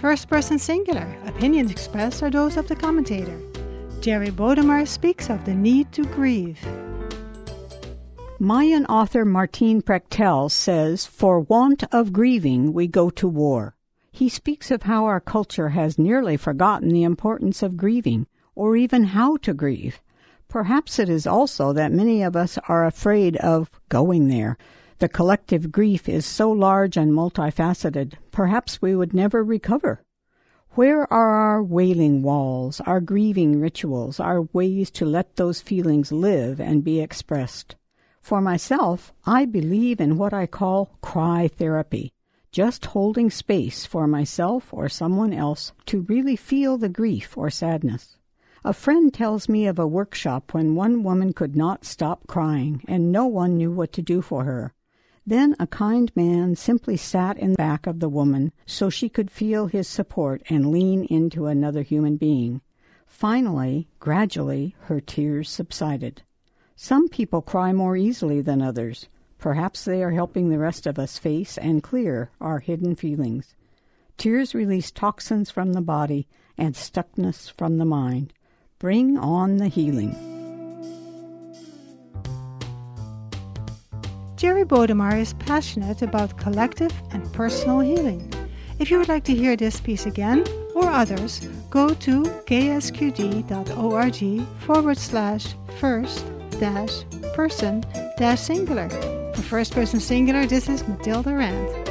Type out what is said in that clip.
First person singular. Opinions expressed are those of the commentator. Jerry Bodemar speaks of the need to grieve. Mayan author Martin Prechtel says, "For want of grieving, we go to war." He speaks of how our culture has nearly forgotten the importance of grieving, or even how to grieve. Perhaps it is also that many of us are afraid of going there. The collective grief is so large and multifaceted, perhaps we would never recover. Where are our wailing walls, our grieving rituals, our ways to let those feelings live and be expressed? For myself, I believe in what I call cry therapy, just holding space for myself or someone else to really feel the grief or sadness. A friend tells me of a workshop when one woman could not stop crying and no one knew what to do for her. Then a kind man simply sat in back of the woman so she could feel his support and lean into another human being. Finally, gradually, her tears subsided. Some people cry more easily than others. Perhaps they are helping the rest of us face and clear our hidden feelings. Tears release toxins from the body and stuckness from the mind. Bring on the healing. Jerry Bodemar is passionate about collective and personal healing. If you would like to hear this piece again or others, go to ksqd.org/first-person-singular. For First Person Singular, this is Matilda Rand.